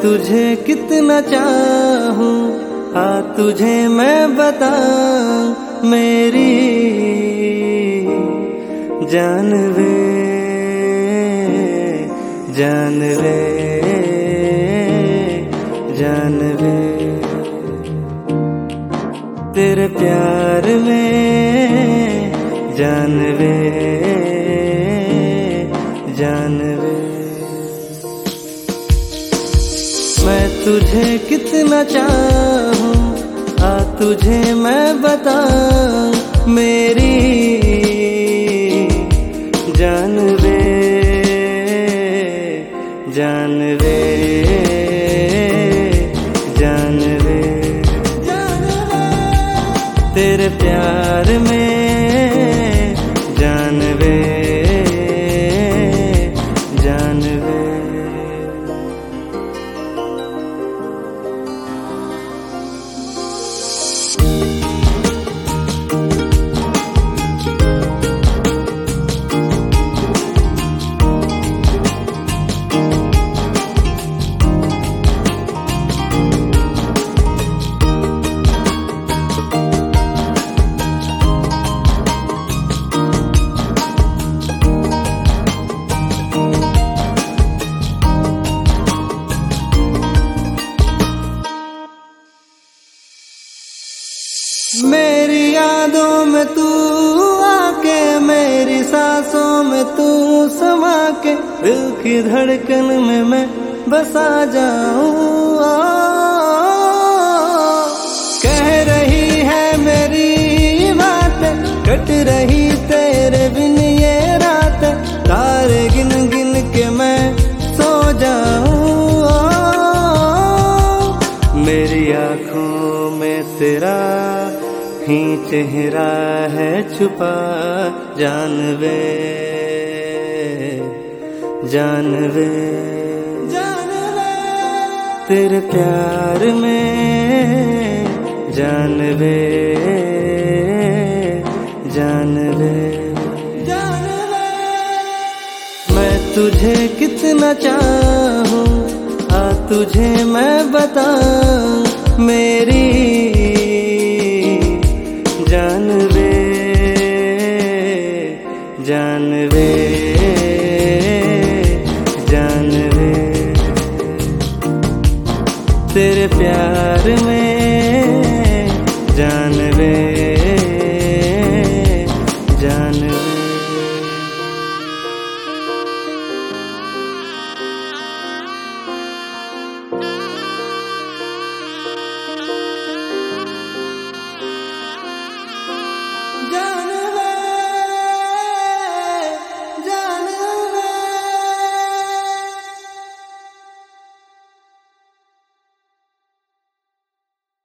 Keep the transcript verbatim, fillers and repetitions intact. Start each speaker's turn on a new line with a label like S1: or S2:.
S1: तुझे कितना चाहूं, आ तुझे मैं बताऊं मेरी जान वे जान वे जान वे। तेरे प्यार में जान वे जान वे। मैं तुझे कितना चाहूं, आ तुझे मैं बताऊं मेरी जान वे जान वे जान वे। तेरे प्यार में जान वे जान वे। मेरी यादों में तू आके, मेरी सांसों में तू समा के, दिल की धड़कन में मैं बसा जाऊं। कह रही है मेरी बात, कट रही तेरे बिन ये रात, तारे गिन गिन के मैं सो जाऊं। मेरी आँखों में तेरा ही चेहरा है छुपा, जान वे जान वे जान वे। तेरे प्यार में जान वे जान वे जान वे। मैं तुझे कितना चाहूं, आ तुझे मैं बताऊं मेरी जान वे जान वे जान वे। तेरे प्यार में जान वे जान वे।